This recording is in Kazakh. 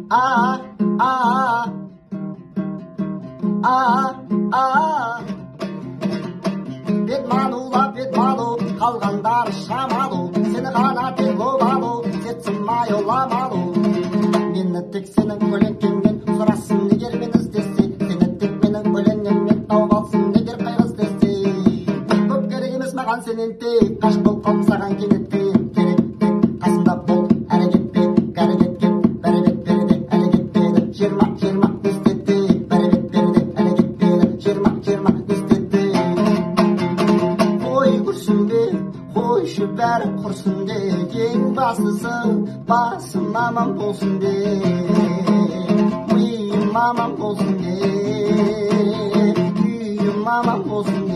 бет малу қалғандары шамалу сені ғана тек алу сердцем ойламалу мені тек сенің көлеңкеңмен сұрасын егер мен іздесе сені тек менің өлеңіммен тауып алсын егер қайғы іздесе көп керек емес маған сенен тек ғашық болып қалдым саған кенеттен керек тек қасымда бол әрі кетпе бәрі кеткен бәрі кетпеді әлі кетпеді жиырма не істеді бәрі кетпеді әлі кетпеді жиырма не істеді қой күрсінбе қойшы бәрі құрсын де ең бастысы басым аман болсын де миым аман болсын де күйім аман болсын